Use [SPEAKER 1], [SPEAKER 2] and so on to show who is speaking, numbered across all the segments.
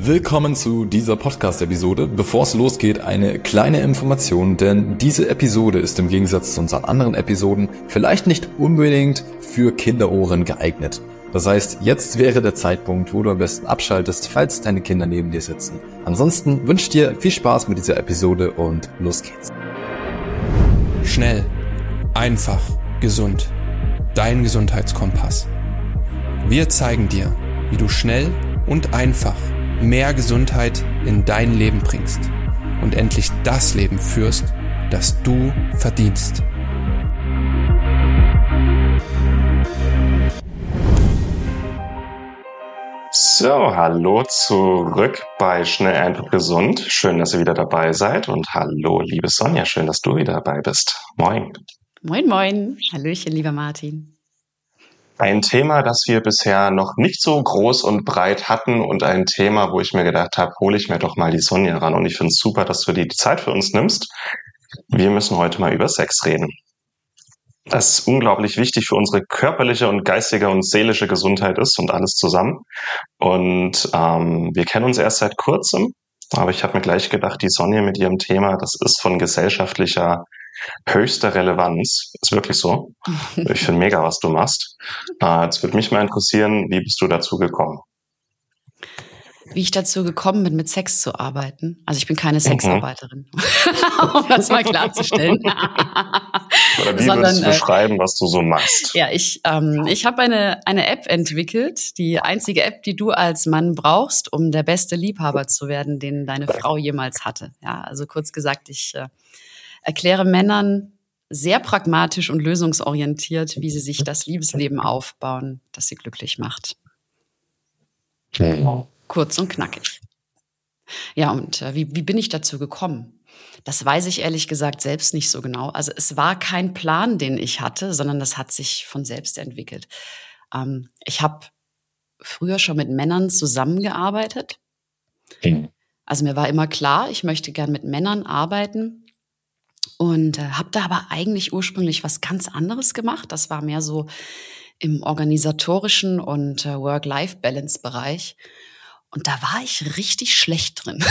[SPEAKER 1] Willkommen zu dieser Podcast-Episode. Bevor es losgeht, eine kleine Information, denn diese Episode ist im Gegensatz zu unseren anderen Episoden vielleicht nicht unbedingt für Kinderohren geeignet. Das heißt, jetzt wäre der Zeitpunkt, wo du am besten abschaltest, falls deine Kinder neben dir sitzen. Ansonsten wünsche ich dir viel Spaß mit dieser Episode und los geht's.
[SPEAKER 2] Schnell, einfach, gesund. Dein Gesundheitskompass. Wir zeigen dir, wie du schnell und einfach mehr Gesundheit in dein Leben bringst und endlich das Leben führst, das du verdienst.
[SPEAKER 3] So, hallo zurück bei Schnell, einfach, gesund. Schön, dass ihr wieder dabei seid und hallo, liebe Sonja, schön, dass du wieder dabei bist. Moin.
[SPEAKER 4] Moin, moin. Hallöchen, lieber Martin.
[SPEAKER 3] Ein Thema, das wir bisher noch nicht so groß und breit hatten und ein Thema, wo ich mir gedacht habe, hole ich mir doch mal die Sonja ran und ich finde es super, dass du dir die Zeit für uns nimmst. Wir müssen heute mal über Sex reden. Das ist unglaublich wichtig für unsere körperliche und geistige und seelische Gesundheit ist und alles zusammen. Und wir kennen uns erst seit kurzem, aber ich habe mir gleich gedacht, die Sonja mit ihrem Thema, das ist von gesellschaftlicher höchster Relevanz. Ist wirklich so. Ich finde mega, was du machst. Jetzt würde mich mal interessieren, wie bist du dazu gekommen?
[SPEAKER 4] Wie ich dazu gekommen bin, mit Sex zu arbeiten. Also ich bin keine Sexarbeiterin, um das mal klarzustellen.
[SPEAKER 3] Oder wie würdest du beschreiben, was du so machst?
[SPEAKER 4] Ja, ich habe eine App entwickelt, die einzige App, die du als Mann brauchst, um der beste Liebhaber zu werden, den deine Frau jemals hatte. Ja, also kurz gesagt, ich erkläre Männern sehr pragmatisch und lösungsorientiert, wie sie sich das Liebesleben aufbauen, das sie glücklich macht. Kurz und knackig. Ja, und wie bin ich dazu gekommen? Das weiß ich ehrlich gesagt selbst nicht so genau. Also es war kein Plan, den ich hatte, sondern das hat sich von selbst entwickelt. Ich habe früher schon mit Männern zusammengearbeitet. Also mir war immer klar, ich möchte gern mit Männern arbeiten. Und habe da aber eigentlich ursprünglich was ganz anderes gemacht. Das war mehr so im organisatorischen und Work-Life-Balance-Bereich. Und da war ich richtig schlecht drin.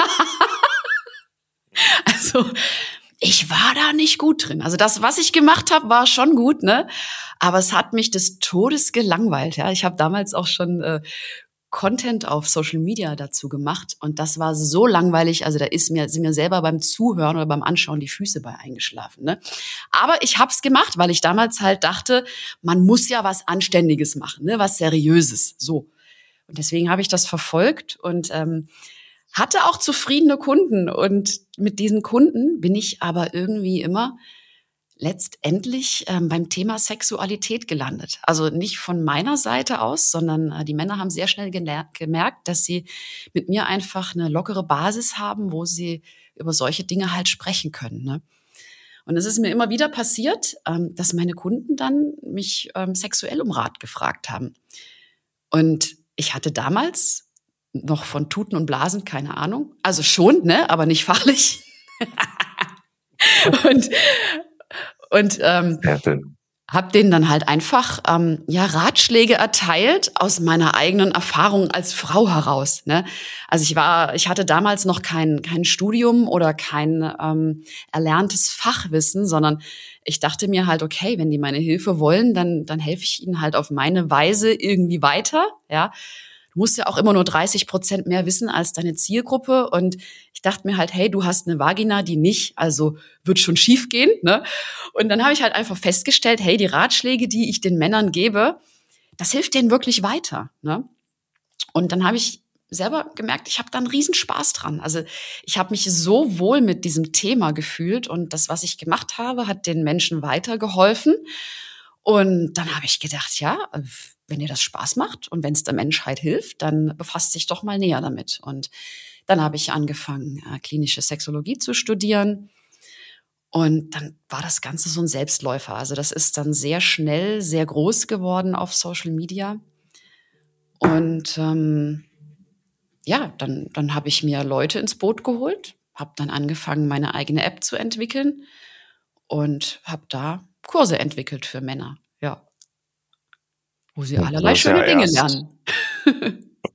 [SPEAKER 4] Also ich war da nicht gut drin. Also das, was ich gemacht habe, war schon gut, ne? Aber es hat mich des Todes gelangweilt. Ja, ich habe damals auch schon Content auf Social Media dazu gemacht und das war so langweilig, also sind mir selber beim Zuhören oder beim Anschauen die Füße bei eingeschlafen, ne? Aber ich hab's gemacht, weil ich damals halt dachte, man muss ja was Anständiges machen, ne, was Seriöses, so. Und deswegen habe ich das verfolgt und hatte auch zufriedene Kunden und mit diesen Kunden bin ich aber irgendwie immer letztendlich beim Thema Sexualität gelandet. Also nicht von meiner Seite aus, sondern die Männer haben sehr schnell gemerkt, dass sie mit mir einfach eine lockere Basis haben, wo sie über solche Dinge halt sprechen können, ne? Und es ist mir immer wieder passiert, dass meine Kunden dann mich sexuell um Rat gefragt haben. Und ich hatte damals noch von Tuten und Blasen keine Ahnung. Also schon, ne, aber nicht fachlich. Und habe denen dann halt einfach Ratschläge erteilt aus meiner eigenen Erfahrung als Frau heraus, ne? Also ich hatte damals noch kein Studium oder kein erlerntes Fachwissen, sondern ich dachte mir halt, okay, wenn die meine Hilfe wollen, dann helfe ich ihnen halt auf meine Weise irgendwie weiter, ja. Du musst ja auch immer nur 30% mehr wissen als deine Zielgruppe. Und ich dachte mir halt, hey, du hast eine Vagina, die nicht, also wird schon schief gehen, ne? Und dann habe ich halt einfach festgestellt, hey, die Ratschläge, die ich den Männern gebe, das hilft denen wirklich weiter, ne? Und dann habe ich selber gemerkt, ich habe da einen Riesenspaß dran. Also ich habe mich so wohl mit diesem Thema gefühlt und das, was ich gemacht habe, hat den Menschen weitergeholfen. Und dann habe ich gedacht, ja, wenn dir das Spaß macht und wenn es der Menschheit hilft, dann befasst dich doch mal näher damit. Und dann habe ich angefangen, klinische Sexologie zu studieren. Und dann war das Ganze so ein Selbstläufer. Also das ist dann sehr schnell, sehr groß geworden auf Social Media. Und dann habe ich mir Leute ins Boot geholt, habe dann angefangen, meine eigene App zu entwickeln und habe da Kurse entwickelt für Männer, ja. Wo sie allerlei schöne Dinge lernen.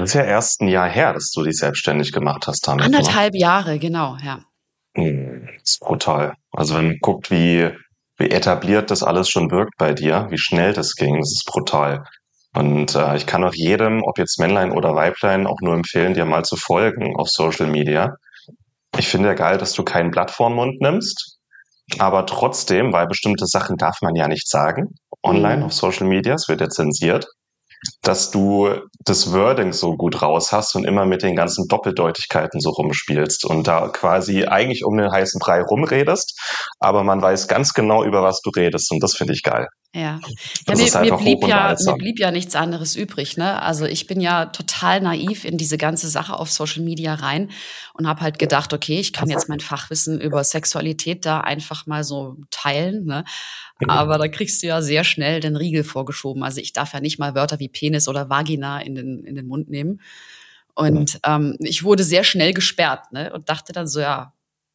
[SPEAKER 3] Das ist ja erst ein Jahr her, dass du dich selbstständig gemacht hast damit.
[SPEAKER 4] 1,5 Jahre, genau, ja.
[SPEAKER 3] Das ist brutal. Also wenn man guckt, wie etabliert das alles schon wirkt bei dir, wie schnell das ging, das ist brutal. Und ich kann auch jedem, ob jetzt Männlein oder Weiblein, auch nur empfehlen, dir mal zu folgen auf Social Media. Ich finde ja geil, dass du kein Blatt vor den Mund nimmst, aber trotzdem, weil bestimmte Sachen darf man ja nicht sagen, online auf Social Media, es wird ja zensiert, dass du das Wording so gut raus hast und immer mit den ganzen Doppeldeutigkeiten so rumspielst und da quasi eigentlich um den heißen Brei rumredest, aber man weiß ganz genau, über was du redest und das finde ich geil.
[SPEAKER 4] Ja, mir blieb ja nichts anderes übrig, ne? Also ich bin ja total naiv in diese ganze Sache auf Social Media rein und habe halt gedacht, okay, ich kann jetzt mein Fachwissen über Sexualität da einfach mal so teilen, ne? Aber da kriegst du ja sehr schnell den Riegel vorgeschoben. Also ich darf ja nicht mal Wörter wie Penis oder Vagina in den Mund nehmen. Und ich wurde sehr schnell gesperrt, ne? Und dachte dann so, ja,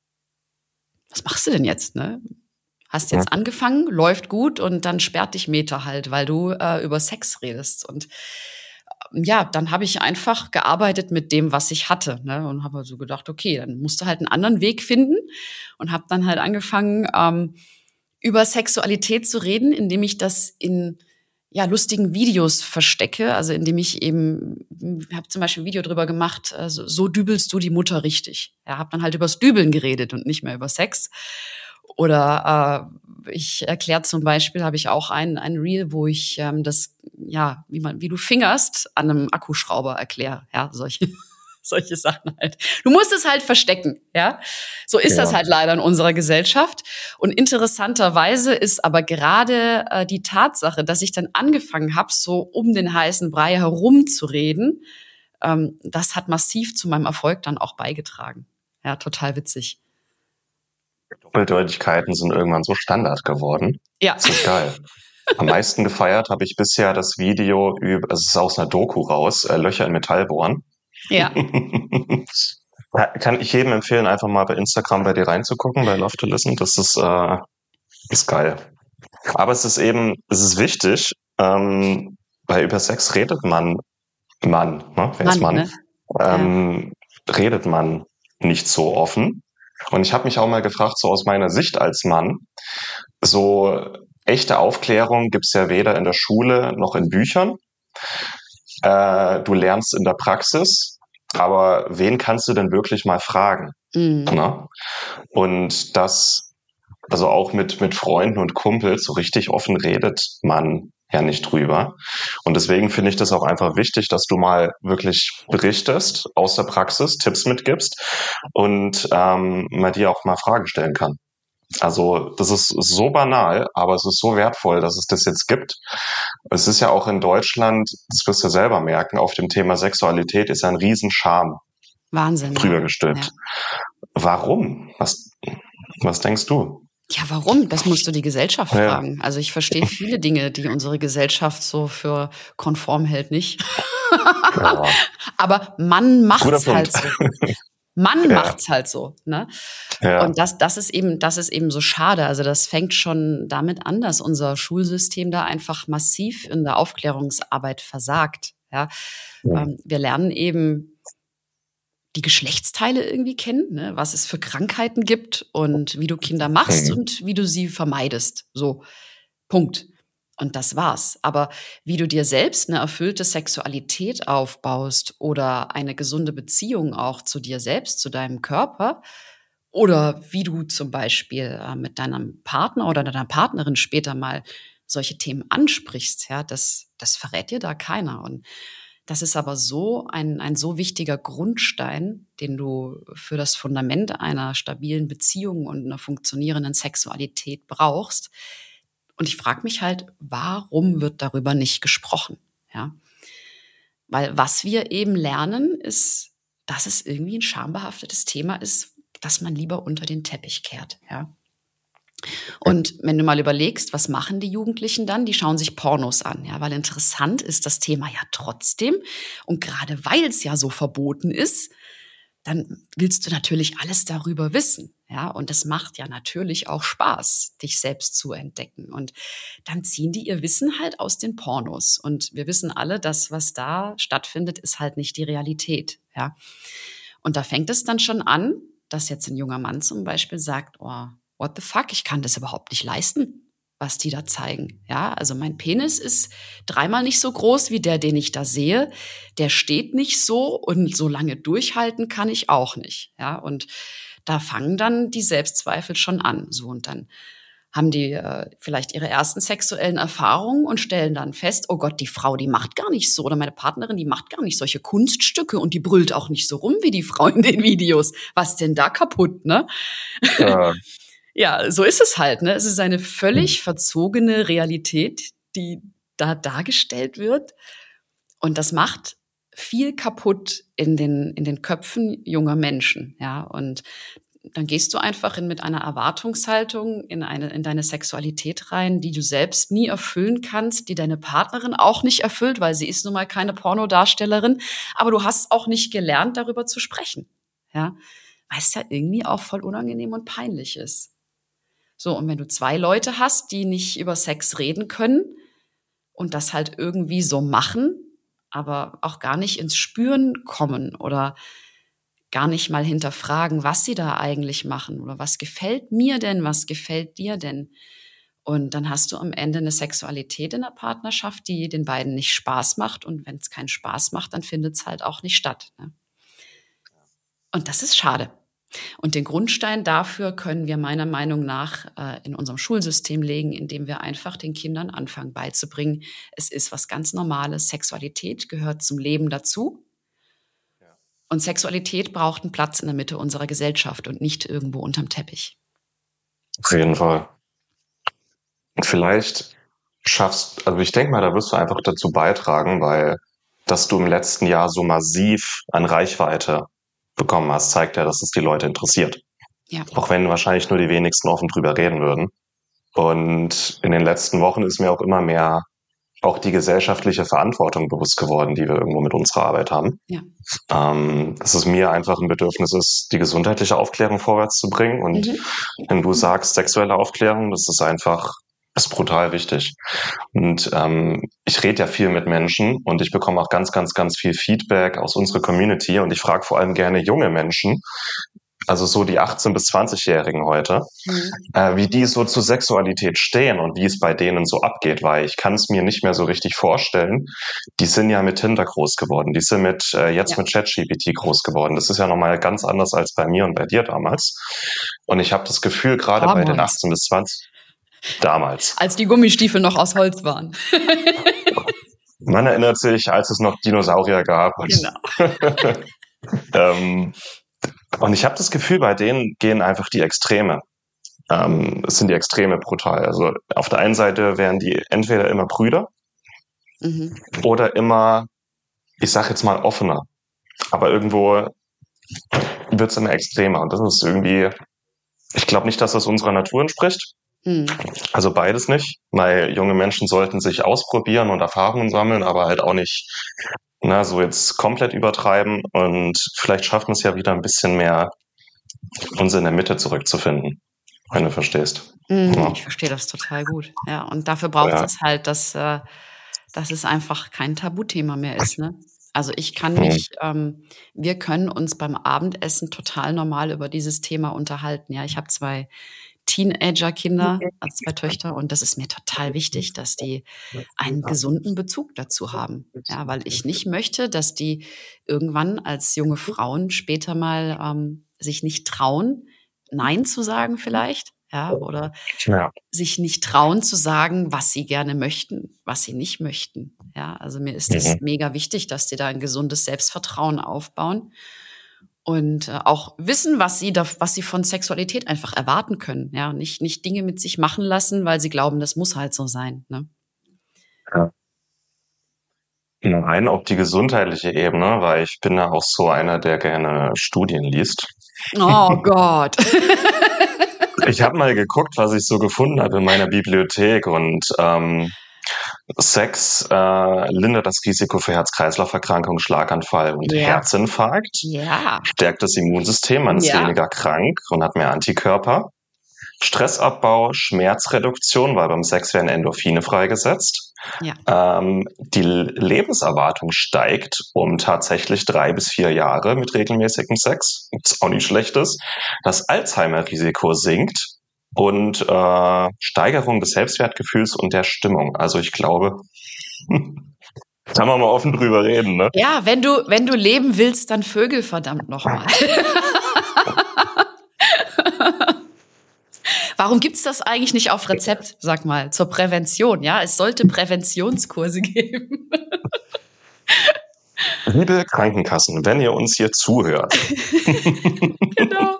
[SPEAKER 4] was machst du denn jetzt, ne? Hast jetzt angefangen, läuft gut und dann sperrt dich Meta halt, weil du über Sex redest. Und ja, dann habe ich einfach gearbeitet mit dem, was ich hatte, ne? Und habe also gedacht, okay, dann musst du halt einen anderen Weg finden und habe dann halt angefangen, über Sexualität zu reden, indem ich das in lustigen Videos verstecke. Also indem ich eben, habe zum Beispiel ein Video drüber gemacht, so dübelst du die Mutter richtig. Ja, habe dann halt übers Dübeln geredet und nicht mehr über Sex. Oder ich erkläre zum Beispiel, habe ich auch ein Reel, wo ich wie du fingerst, an einem Akkuschrauber erkläre. Ja, solche Sachen halt. Du musst es halt verstecken, ja. So ist das halt leider in unserer Gesellschaft. Und interessanterweise ist aber gerade die Tatsache, dass ich dann angefangen habe, so um den heißen Brei herumzureden, das hat massiv zu meinem Erfolg dann auch beigetragen. Ja, total witzig.
[SPEAKER 3] Doppeldeutigkeiten sind irgendwann so Standard geworden.
[SPEAKER 4] Ja.
[SPEAKER 3] Das ist geil. Am meisten gefeiert habe ich bisher das Video es ist aus einer Doku raus, Löcher in Metall bohren.
[SPEAKER 4] Ja.
[SPEAKER 3] Kann ich jedem empfehlen, einfach mal bei Instagram bei dir reinzugucken, bei Love to Listen. Das ist geil. Aber es ist wichtig, weil über Sex redet man, ne? Wer ist Mann? Ne? Redet man nicht so offen. Und ich habe mich auch mal gefragt, so aus meiner Sicht als Mann, so echte Aufklärung gibt's ja weder in der Schule noch in Büchern. Du lernst in der Praxis, aber wen kannst du denn wirklich mal fragen? Ne? Und das, also auch mit Freunden und Kumpels, so richtig offen redet man ja nicht drüber. Und deswegen finde ich das auch einfach wichtig, dass du mal wirklich berichtest aus der Praxis, Tipps mitgibst und man dir auch mal Fragen stellen kann. Also das ist so banal, aber es ist so wertvoll, dass es das jetzt gibt. Es ist ja auch in Deutschland, das wirst du selber merken, auf dem Thema Sexualität ist ein Riesenscham
[SPEAKER 4] Wahnsinn,
[SPEAKER 3] drüber gestülpt. Ja. Warum? Was denkst du?
[SPEAKER 4] Ja, warum? Das musst du die Gesellschaft fragen. Also ich verstehe viele Dinge, die unsere Gesellschaft so für konform hält, nicht. Ja. Aber man macht's halt so. Man macht's halt so, ne? Ja. Und das ist eben so schade. Also das fängt schon damit an, dass unser Schulsystem da einfach massiv in der Aufklärungsarbeit versagt. Ja? Wir lernen eben die Geschlechtsteile irgendwie kennen, ne? Was es für Krankheiten gibt und wie du Kinder machst und wie du sie vermeidest. So, Punkt. Und das war's. Aber wie du dir selbst eine erfüllte Sexualität aufbaust oder eine gesunde Beziehung auch zu dir selbst, zu deinem Körper, oder wie du zum Beispiel mit deinem Partner oder deiner Partnerin später mal solche Themen ansprichst, ja, das verrät dir da keiner. Und das ist aber so ein so wichtiger Grundstein, den du für das Fundament einer stabilen Beziehung und einer funktionierenden Sexualität brauchst. Und ich frage mich halt, warum wird darüber nicht gesprochen? Ja? Weil was wir eben lernen, ist, dass es irgendwie ein schambehaftetes Thema ist, das man lieber unter den Teppich kehrt. Ja? Und wenn du mal überlegst, was machen die Jugendlichen dann? Die schauen sich Pornos an, ja, weil interessant ist das Thema ja trotzdem. Und gerade weil es ja so verboten ist, dann willst du natürlich alles darüber wissen. Ja, und das macht ja natürlich auch Spaß, dich selbst zu entdecken. Und dann ziehen die ihr Wissen halt aus den Pornos. Und wir wissen alle, das, was da stattfindet, ist halt nicht die Realität. Ja, und da fängt es dann schon an, dass jetzt ein junger Mann zum Beispiel sagt, oh, what the fuck, ich kann das überhaupt nicht leisten, was die da zeigen. Ja, also mein Penis ist 3-mal nicht so groß wie der, den ich da sehe. Der steht nicht so und so lange durchhalten kann ich auch nicht. Ja, und da fangen dann die Selbstzweifel schon an. So, und dann haben die vielleicht ihre ersten sexuellen Erfahrungen und stellen dann fest, oh Gott, die Frau, die macht gar nicht so, oder meine Partnerin, die macht gar nicht solche Kunststücke und die brüllt auch nicht so rum wie die Frau in den Videos. Was denn da kaputt, ne? Ja. Ja, so ist es halt, ne? Es ist eine völlig verzogene Realität, die da dargestellt wird. Und das macht viel kaputt in den Köpfen junger Menschen, ja. Und dann gehst du einfach mit einer Erwartungshaltung in deine Sexualität rein, die du selbst nie erfüllen kannst, die deine Partnerin auch nicht erfüllt, weil sie ist nun mal keine Pornodarstellerin. Aber du hast auch nicht gelernt, darüber zu sprechen, ja. Weil es ja irgendwie auch voll unangenehm und peinlich ist. So, und wenn du 2 Leute hast, die nicht über Sex reden können und das halt irgendwie so machen, aber auch gar nicht ins Spüren kommen oder gar nicht mal hinterfragen, was sie da eigentlich machen oder was gefällt mir denn, was gefällt dir denn? Und dann hast du am Ende eine Sexualität in der Partnerschaft, die den beiden nicht Spaß macht. Und wenn es keinen Spaß macht, dann findet es halt auch nicht statt, ne? Und das ist schade. Und den Grundstein dafür können wir meiner Meinung nach in unserem Schulsystem legen, indem wir einfach den Kindern anfangen beizubringen, es ist was ganz Normales. Sexualität gehört zum Leben dazu. Und Sexualität braucht einen Platz in der Mitte unserer Gesellschaft und nicht irgendwo unterm Teppich.
[SPEAKER 3] Auf jeden Fall. Und vielleicht also ich denke mal, da wirst du einfach dazu beitragen, weil dass du im letzten Jahr so massiv an Reichweite bekommen hast, zeigt ja, dass es die Leute interessiert. Ja. Auch wenn wahrscheinlich nur die wenigsten offen drüber reden würden. Und in den letzten Wochen ist mir auch immer mehr auch die gesellschaftliche Verantwortung bewusst geworden, die wir irgendwo mit unserer Arbeit haben. Ja. Dass es mir einfach ein Bedürfnis ist, die gesundheitliche Aufklärung vorwärts zu bringen. Und wenn du sagst, sexuelle Aufklärung, das ist brutal wichtig. Und ich rede ja viel mit Menschen und ich bekomme auch ganz, ganz, ganz viel Feedback aus unserer Community und ich frage vor allem gerne junge Menschen, also so die 18- bis 20-Jährigen heute, wie die so zur Sexualität stehen und wie es bei denen so abgeht, weil ich kann es mir nicht mehr so richtig vorstellen. Die sind ja mit Tinder groß geworden, die sind mit ChatGPT groß geworden. Das ist ja nochmal ganz anders als bei mir und bei dir damals. Und ich habe das Gefühl, gerade bei den 18- bis 20 damals.
[SPEAKER 4] Als die Gummistiefel noch aus Holz waren.
[SPEAKER 3] Man erinnert sich, als es noch Dinosaurier gab. Genau. Und ich habe das Gefühl, bei denen gehen einfach die Extreme. Es sind die Extreme brutal. Also auf der einen Seite wären die entweder immer Brüder oder immer, ich sag jetzt mal, offener. Aber irgendwo wird es immer extremer. Und das ist irgendwie, ich glaube nicht, dass das unserer Natur entspricht. Also beides nicht, weil junge Menschen sollten sich ausprobieren und Erfahrungen sammeln, aber halt auch nicht so jetzt komplett übertreiben und vielleicht schaffen wir es ja wieder ein bisschen mehr, uns in der Mitte zurückzufinden, wenn du verstehst.
[SPEAKER 4] Ja. Ich verstehe das total gut. Ja, und dafür braucht es halt, dass es einfach kein Tabuthema mehr ist, ne? Also ich kann mich, wir können uns beim Abendessen total normal über dieses Thema unterhalten. Ja, ich habe 2 Teenager-Kinder, also 2 Töchter, und das ist mir total wichtig, dass die einen gesunden Bezug dazu haben. Ja, weil ich nicht möchte, dass die irgendwann als junge Frauen später mal sich nicht trauen, Nein zu sagen vielleicht, ja, oder sich nicht trauen zu sagen, was sie gerne möchten, was sie nicht möchten. Ja, also mir ist das mega wichtig, dass die da ein gesundes Selbstvertrauen aufbauen. Und auch wissen, was sie von Sexualität einfach erwarten können. Ja, nicht Dinge mit sich machen lassen, weil sie glauben, das muss halt so sein, ne?
[SPEAKER 3] Ja. Rein auf die gesundheitliche Ebene, weil ich bin ja auch so einer, der gerne Studien liest.
[SPEAKER 4] Oh Gott.
[SPEAKER 3] Ich habe mal geguckt, was ich so gefunden habe in meiner Bibliothek und Sex lindert das Risiko für Herz-Kreislauf-Erkrankungen, Schlaganfall und Herzinfarkt.
[SPEAKER 4] Ja.
[SPEAKER 3] Stärkt das Immunsystem, man ist weniger krank und hat mehr Antikörper. Stressabbau, Schmerzreduktion, weil beim Sex werden Endorphine freigesetzt.
[SPEAKER 4] Ja.
[SPEAKER 3] Die Lebenserwartung steigt um tatsächlich 3 bis 4 Jahre mit regelmäßigem Sex, was auch nicht schlecht ist. Das Alzheimer-Risiko sinkt und Steigerung des Selbstwertgefühls und der Stimmung. Also ich glaube, da kann man mal offen drüber reden, ne?
[SPEAKER 4] Ja, wenn du leben willst, dann Vögel, verdammt nochmal. Warum gibt's das eigentlich nicht auf Rezept, sag mal, zur Prävention? Ja, es sollte Präventionskurse geben.
[SPEAKER 3] Liebe Krankenkassen, wenn ihr uns hier zuhört.
[SPEAKER 4] Genau.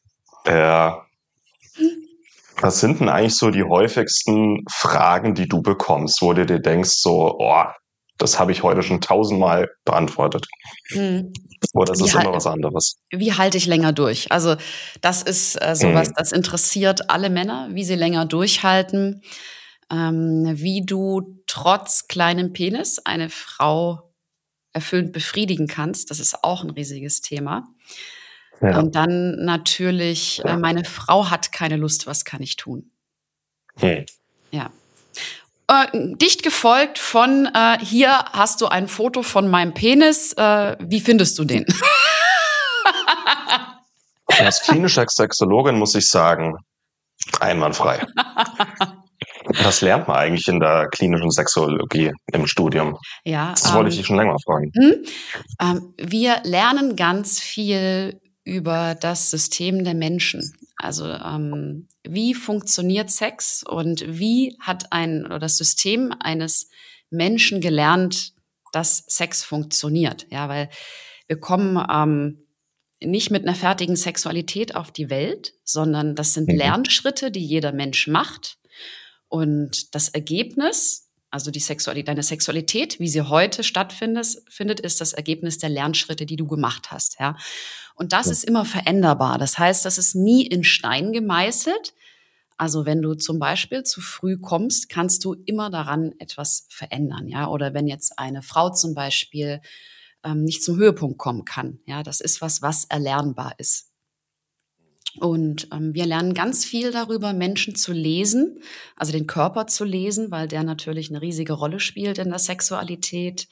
[SPEAKER 3] Was sind denn eigentlich so die häufigsten Fragen, die du bekommst, wo du dir denkst, so, das habe ich heute schon 1000-mal beantwortet? Oder ist es immer was anderes?
[SPEAKER 4] Wie halte ich länger durch? Also das ist sowas, das interessiert alle Männer, wie sie länger durchhalten, wie du trotz kleinem Penis eine Frau erfüllend befriedigen kannst. Das ist auch ein riesiges Thema. Ja. Und dann natürlich, meine Frau hat keine Lust, was kann ich tun? Ja. Dicht gefolgt von, hier hast du ein Foto von meinem Penis, wie findest du den?
[SPEAKER 3] Als klinische Sexologin muss ich sagen, einwandfrei. Das lernt man eigentlich in der klinischen Sexologie im Studium.
[SPEAKER 4] Ja,
[SPEAKER 3] das wollte ich dich schon länger mal fragen.
[SPEAKER 4] Wir lernen ganz viel über das System der Menschen. Also wie funktioniert Sex und wie hat das System eines Menschen gelernt, dass Sex funktioniert? Ja, weil wir kommen nicht mit einer fertigen Sexualität auf die Welt, sondern das sind Lernschritte, die jeder Mensch macht. Und das Ergebnis, also deine Sexualität, wie sie heute stattfindet, ist das Ergebnis der Lernschritte, die du gemacht hast. Ja. Und das ist immer veränderbar. Das heißt, das ist nie in Stein gemeißelt. Also wenn du zum Beispiel zu früh kommst, kannst du immer daran etwas verändern. Ja. Oder wenn jetzt eine Frau zum Beispiel nicht zum Höhepunkt kommen kann. Ja, das ist was erlernbar ist. Und wir lernen ganz viel darüber, Menschen zu lesen, also den Körper zu lesen, weil der natürlich eine riesige Rolle spielt in der Sexualität.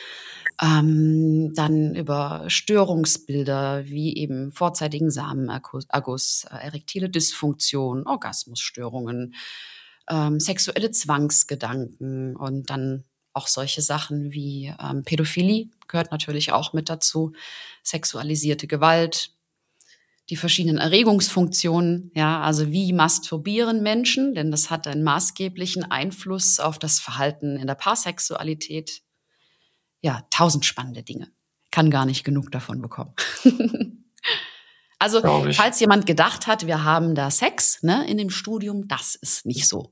[SPEAKER 4] Dann über Störungsbilder wie eben vorzeitigen Samenerguss, erektile Dysfunktion, Orgasmusstörungen, sexuelle Zwangsgedanken und dann auch solche Sachen wie Pädophilie gehört natürlich auch mit dazu, sexualisierte Gewalt, die verschiedenen Erregungsfunktionen, ja, also wie masturbieren Menschen, denn das hat einen maßgeblichen Einfluss auf das Verhalten in der Paarsexualität. Ja, 1000 spannende Dinge. Kann gar nicht genug davon bekommen. Also, falls jemand gedacht hat, wir haben da Sex, ne, in dem Studium, das ist nicht so.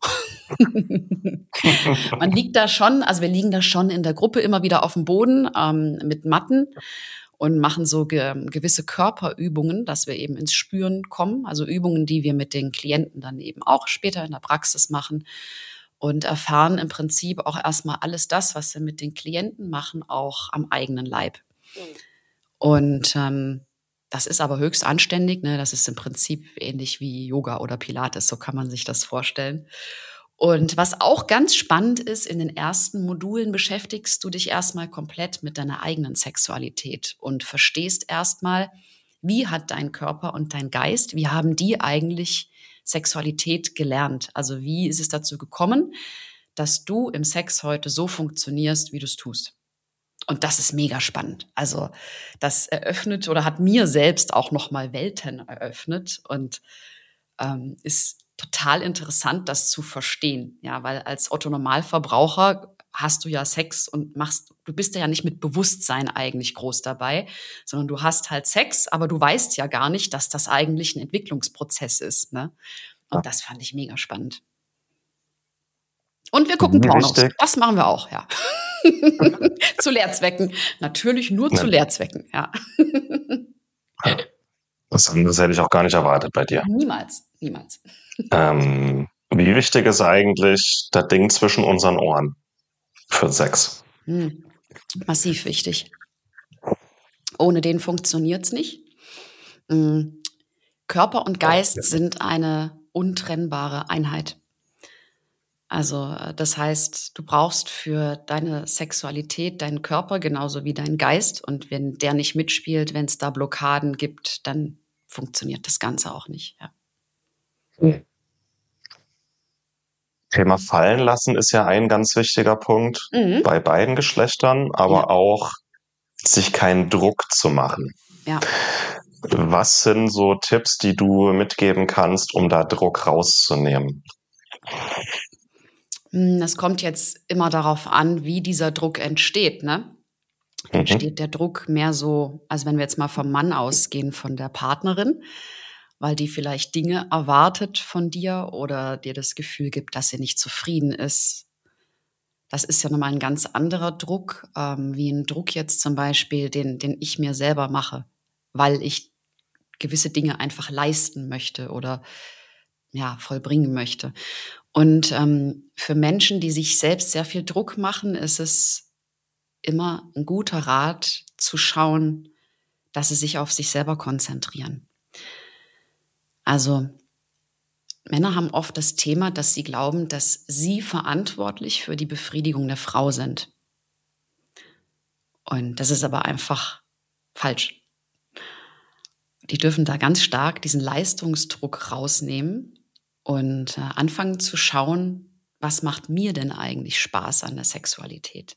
[SPEAKER 4] Man liegt da schon, also wir liegen da schon in der Gruppe immer wieder auf dem Boden mit Matten und machen so gewisse Körperübungen, dass wir eben ins Spüren kommen. Also Übungen, die wir mit den Klienten dann eben auch später in der Praxis machen und erfahren im Prinzip auch erstmal alles das, was wir mit den Klienten machen, auch am eigenen Leib. Und das ist aber höchst anständig, ne? Das ist im Prinzip ähnlich wie Yoga oder Pilates, so kann man sich das vorstellen. Und was auch ganz spannend ist, in den ersten Modulen beschäftigst du dich erstmal komplett mit deiner eigenen Sexualität und verstehst erstmal, wie hat dein Körper und dein Geist, wie haben die eigentlich Sexualität gelernt? Also wie ist es dazu gekommen, dass du im Sex heute so funktionierst, wie du es tust? Und das ist mega spannend. Also das eröffnet oder hat mir selbst auch nochmal Welten eröffnet und ist total interessant, das zu verstehen. Ja, weil als Otto-Normalverbraucher hast du ja Sex und du bist ja nicht mit Bewusstsein eigentlich groß dabei, sondern du hast halt Sex, aber du weißt ja gar nicht, dass das eigentlich ein Entwicklungsprozess ist. Ne? Und das fand ich mega spannend. Und wir gucken Pornos. Das machen wir auch, ja. Zu Lehrzwecken. Natürlich nur zu Lehrzwecken, ja.
[SPEAKER 3] Das hätte ich auch gar nicht erwartet bei dir.
[SPEAKER 4] Niemals.
[SPEAKER 3] Wie wichtig ist eigentlich das Ding zwischen unseren Ohren? für Sex.
[SPEAKER 4] Massiv wichtig. Ohne den funktioniert's nicht. Körper und Geist sind eine untrennbare Einheit. Also das heißt, du brauchst für deine Sexualität deinen Körper genauso wie deinen Geist. Und wenn der nicht mitspielt, wenn es da Blockaden gibt, dann funktioniert das Ganze auch nicht. Ja.
[SPEAKER 3] Thema fallen lassen ist ja ein ganz wichtiger Punkt bei beiden Geschlechtern, aber auch sich keinen Druck zu machen.
[SPEAKER 4] Ja.
[SPEAKER 3] Was sind so Tipps, die du mitgeben kannst, um da Druck rauszunehmen?
[SPEAKER 4] Es kommt jetzt immer darauf an, wie dieser Druck entsteht, ne? Entsteht der Druck mehr so, also wenn wir jetzt mal vom Mann ausgehen, von der Partnerin, weil die vielleicht Dinge erwartet von dir oder dir das Gefühl gibt, dass sie nicht zufrieden ist. Das ist ja nochmal ein ganz anderer Druck, wie ein Druck jetzt zum Beispiel, den ich mir selber mache, weil ich gewisse Dinge einfach leisten möchte oder vollbringen möchte. Und für Menschen, die sich selbst sehr viel Druck machen, ist es immer ein guter Rat zu schauen, dass sie sich auf sich selber konzentrieren. Also Männer haben oft das Thema, dass sie glauben, dass sie verantwortlich für die Befriedigung der Frau sind. Und das ist aber einfach falsch. Die dürfen da ganz stark diesen Leistungsdruck rausnehmen und anfangen zu schauen, was macht mir denn eigentlich Spaß an der Sexualität?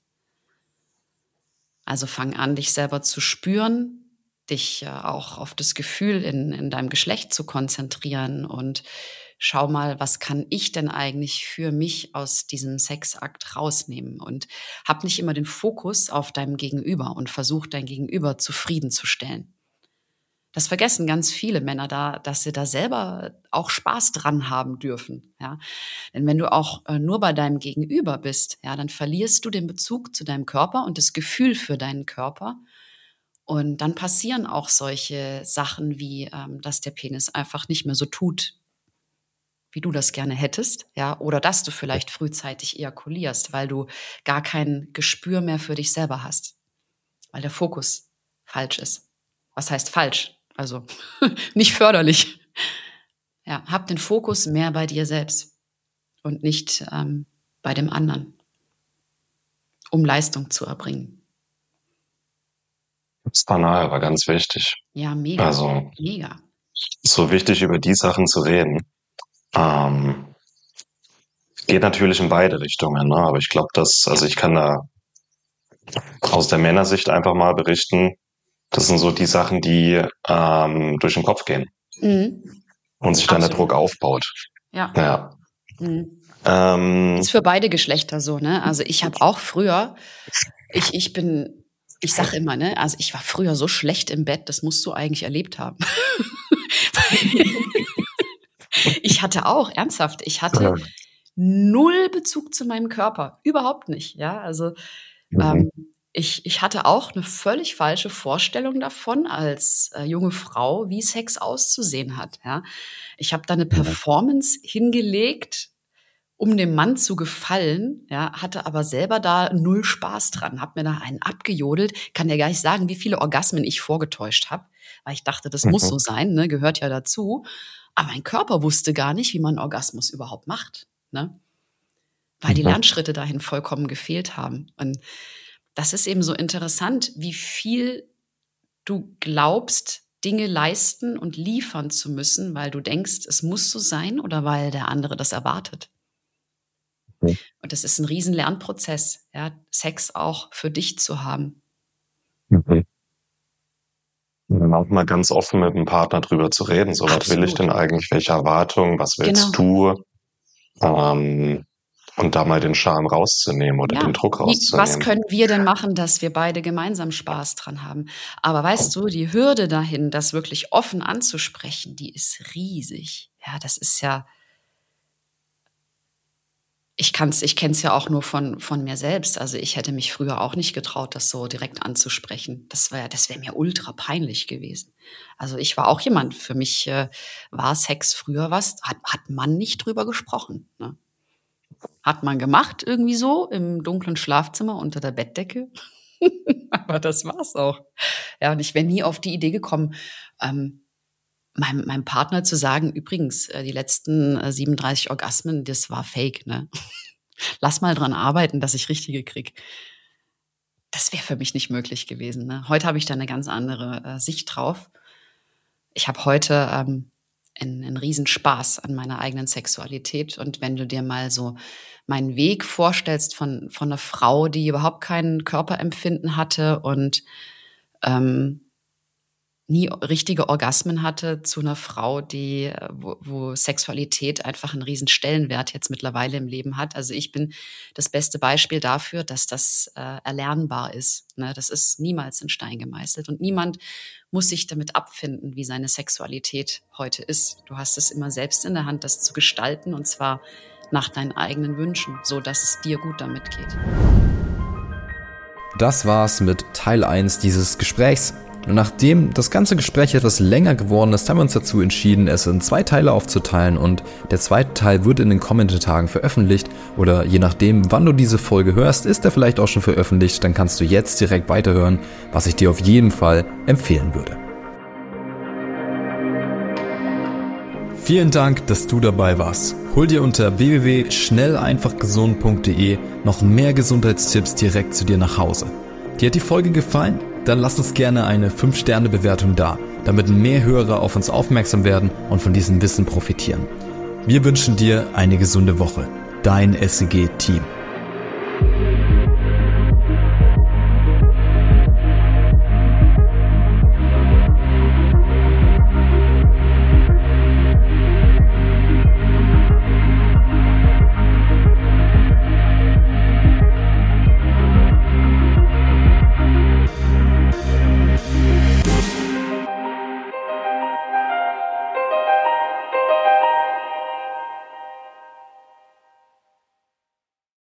[SPEAKER 4] Also fang an, dich selber zu spüren, dich auch auf das Gefühl in deinem Geschlecht zu konzentrieren und schau mal, was kann ich denn eigentlich für mich aus diesem Sexakt rausnehmen? Und hab nicht immer den Fokus auf deinem Gegenüber und versuch dein Gegenüber zufriedenzustellen. Das vergessen ganz viele Männer da, dass sie da selber auch Spaß dran haben dürfen. Ja? Denn wenn du auch nur bei deinem Gegenüber bist, ja, dann verlierst du den Bezug zu deinem Körper und das Gefühl für deinen Körper. Und dann passieren auch solche Sachen wie, dass der Penis einfach nicht mehr so tut, wie du das gerne hättest, ja, oder dass du vielleicht frühzeitig ejakulierst, weil du gar kein Gespür mehr für dich selber hast, weil der Fokus falsch ist. Was heißt falsch? Also nicht förderlich. Ja, hab den Fokus mehr bei dir selbst und nicht bei dem anderen, um Leistung zu erbringen.
[SPEAKER 3] Das ist banal, aber ganz wichtig.
[SPEAKER 4] Ja, mega.
[SPEAKER 3] Also,
[SPEAKER 4] mega.
[SPEAKER 3] So wichtig, über die Sachen zu reden. Geht natürlich in beide Richtungen, ne? Aber ich glaube, ich kann da aus der Männersicht einfach mal berichten, das sind so die Sachen, die durch den Kopf gehen und sich dann der Druck aufbaut.
[SPEAKER 4] Ja. Ist für beide Geschlechter so, ne? Also ich habe auch früher, ich sage immer, ne? Also ich war früher so schlecht im Bett, das musst du eigentlich erlebt haben. Ich hatte null Bezug zu meinem Körper, überhaupt nicht, ja? Also ich hatte auch eine völlig falsche Vorstellung davon als junge Frau, wie Sex auszusehen hat. Ja? Ich habe da eine Performance hingelegt, um dem Mann zu gefallen, ja, hatte aber selber da null Spaß dran, habe mir da einen abgejodelt, kann dir gar nicht sagen, wie viele Orgasmen ich vorgetäuscht habe, weil ich dachte, das muss so sein, ne, gehört ja dazu. Aber mein Körper wusste gar nicht, wie man Orgasmus überhaupt macht, ne? Weil die Lernschritte dahin vollkommen gefehlt haben. Und das ist eben so interessant, wie viel du glaubst, Dinge leisten und liefern zu müssen, weil du denkst, es muss so sein oder weil der andere das erwartet. Und das ist ein riesen Lernprozess, ja, Sex auch für dich zu haben.
[SPEAKER 3] Und dann auch mal ganz offen mit dem Partner drüber zu reden. So, was will ich denn eigentlich? Welche Erwartungen? Was willst du? Und da mal den Charme rauszunehmen oder den Druck rauszunehmen.
[SPEAKER 4] Was können wir denn machen, dass wir beide gemeinsam Spaß dran haben? Aber weißt du, die Hürde dahin, das wirklich offen anzusprechen, die ist riesig. Ja, das ist ja, ich kenn's ja auch nur von mir selbst. Also ich hätte mich früher auch nicht getraut, das so direkt anzusprechen. Das wäre mir ultra peinlich gewesen. Also ich war auch jemand, für mich war Sex früher was, hat man nicht drüber gesprochen, ne? Hat man gemacht irgendwie so im dunklen Schlafzimmer unter der Bettdecke. Aber das war's auch. Ja, und ich wäre nie auf die Idee gekommen, meinem Partner zu sagen, übrigens, die letzten 37 Orgasmen, das war fake, ne? Lass mal dran arbeiten, dass ich richtige krieg. Das wäre für mich nicht möglich gewesen, ne? Heute habe ich da eine ganz andere Sicht drauf. Ich habe heute einen Riesenspaß an meiner eigenen Sexualität. Und wenn du dir mal so meinen Weg vorstellst von einer Frau, die überhaupt kein Körperempfinden hatte und nie richtige Orgasmen hatte, zu einer Frau, die wo Sexualität einfach einen riesen Stellenwert jetzt mittlerweile im Leben hat. Also ich bin das beste Beispiel dafür, dass das erlernbar ist. Ne? Das ist niemals in Stein gemeißelt und niemand muss sich damit abfinden, wie seine Sexualität heute ist. Du hast es immer selbst in der Hand, das zu gestalten, und zwar nach deinen eigenen Wünschen, so dass es dir gut damit geht.
[SPEAKER 1] Das war's mit Teil 1 dieses Gesprächs. Und nachdem das ganze Gespräch etwas länger geworden ist, haben wir uns dazu entschieden, es in 2 Teile aufzuteilen, und der zweite Teil wird in den kommenden Tagen veröffentlicht, oder je nachdem, wann du diese Folge hörst, ist er vielleicht auch schon veröffentlicht, dann kannst du jetzt direkt weiterhören, was ich dir auf jeden Fall empfehlen würde. Vielen Dank, dass du dabei warst. Hol dir unter www.schnelleinfachgesund.de noch mehr Gesundheitstipps direkt zu dir nach Hause. Dir hat die Folge gefallen? Dann lass uns gerne eine 5-Sterne-Bewertung da, damit mehr Hörer auf uns aufmerksam werden und von diesem Wissen profitieren. Wir wünschen dir eine gesunde Woche. Dein SEG-Team.